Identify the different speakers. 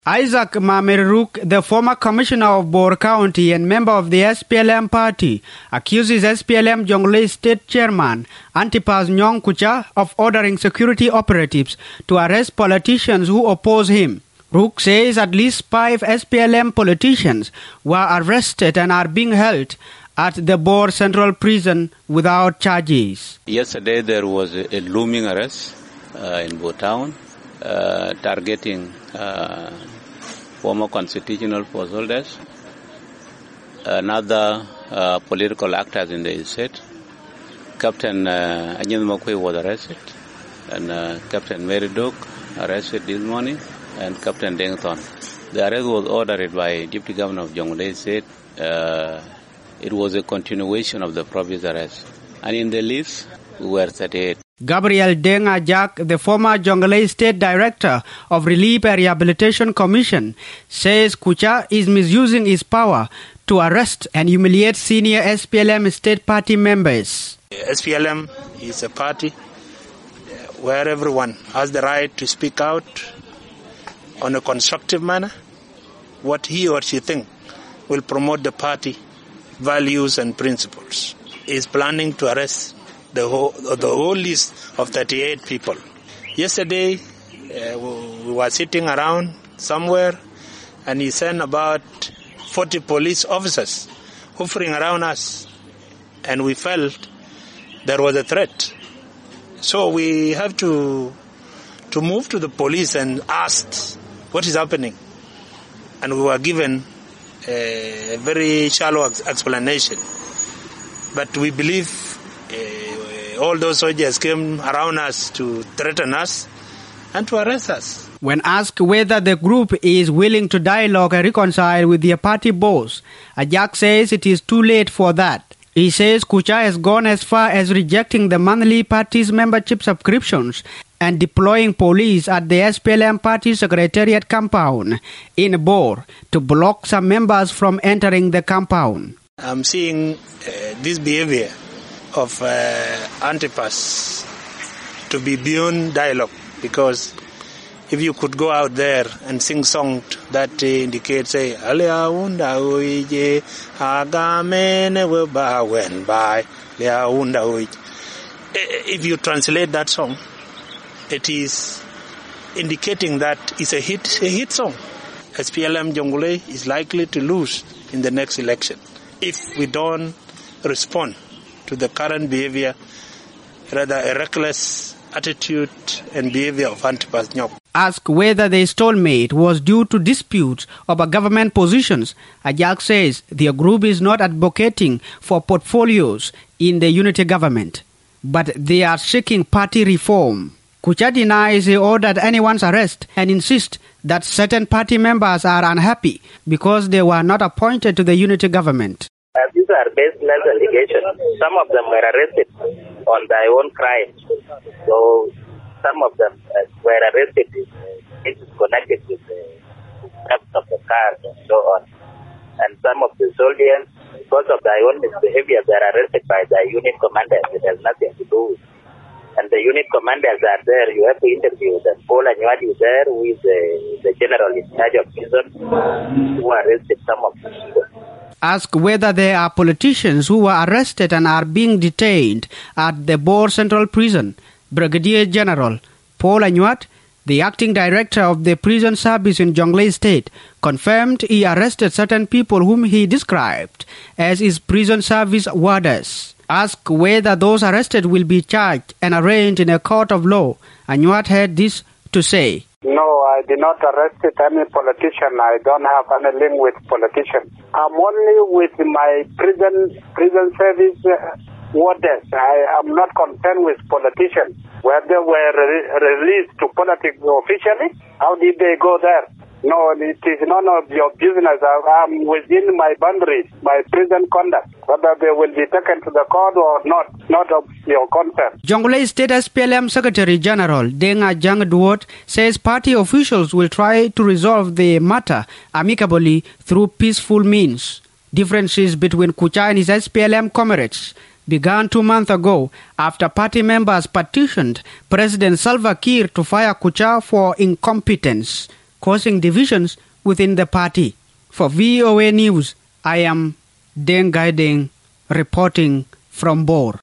Speaker 1: Isaac Mameruk, the former commissioner of Bor County and member of the SPLM party, accuses SPLM Jonglei State Chairman Antipas Nyong Kucha of ordering security operatives to arrest politicians who oppose him. Rook says at least 5 SPLM politicians were arrested and are being held at the Bor Central Prison without charges.
Speaker 2: Yesterday there was a looming arrest in Bor Town targeting former constitutional post holders, another political actors in the state. Captain Anyan Mokwe was arrested, and Captain Mary Duke arrested this morning, and Captain Dengthon. The arrest was ordered by Deputy Governor of Jonglei State. It was a continuation of the previous arrest. And in the list, we were 38.
Speaker 1: Gabriel Deng Ajak, the former Jonglei State Director of Relief and Rehabilitation Commission, says Kucha is misusing his power to arrest and humiliate senior SPLM state party members.
Speaker 3: SPLM is a party where everyone has the right to speak out on a constructive manner, what he or she thinks will promote the party values and principles. He is planning to arrest the whole list of 38 people. Yesterday, we were sitting around somewhere, and he sent about 40 police officers hovering around us, and we felt there was a threat. So we have to move to the police and ask what is happening. And we were given a very shallow explanation. But we believe all those soldiers came around us to threaten us and to arrest us.
Speaker 1: When asked whether the group is willing to dialogue and reconcile with their party boss, Ajak says it is too late for that. He says Kucha has gone as far as rejecting the monthly party's membership subscriptions and deploying police at the SPLM party secretariat compound in Bor to block some members from entering the compound.
Speaker 3: I'm seeing this behavior of Antipas to be beyond dialogue, because if you could go out there and sing songs that indicate, say, if you translate that song, it is indicating that it's a hit song. SPLM Jonglei is likely to lose in the next election if we don't respond to the current behavior, rather a reckless attitude and behavior of Antipas Nyong.
Speaker 1: Asked whether the stalemate was due to disputes over government positions, Ajak says their group is not advocating for portfolios in the unity government, but they are seeking party reform. Kucha denies he ordered anyone's arrest and insists that certain party members are unhappy because they were not appointed to the unity government.
Speaker 4: These are baseless allegations. Some of them were arrested on their own crimes. So some of them were arrested in connected with the theft of the cars and so on. And some of the soldiers, because of their own misbehavior, they are arrested by their unit commanders. It has nothing to do with. And the unit commanders are there. You have to interview them. Paul Anyuadi is there, who is the general in charge of prison, who arrested some of the people.
Speaker 1: Asked whether there are politicians who were arrested and are being detained at the Bor Central Prison, Brigadier General Paul Anyuat, the acting director of the prison service in Jonglei State, confirmed he arrested certain people whom he described as his prison service warders. Asked whether those arrested will be charged and arraigned in a court of law, Anyuat had this to say.
Speaker 5: No, I did not arrest any politician. I don't have any link with politicians. I'm only with my prison service warders. I am not concerned with politicians. Whether they were released to politics officially, how did they go there? No, it is none of your business. I'm within my boundaries, my prison conduct. Whether they will be taken to the court or not of your concern.
Speaker 1: Jonglei State SPLM Secretary General Deng Ajang Duot says party officials will try to resolve the matter amicably through peaceful means. Differences between Kucha and his SPLM comrades began 2 months ago after party members petitioned President Salva Kiir to fire Kucha for incompetence. causing divisions within the party. For VOA News, I am Deng Gai Deng reporting from Bor.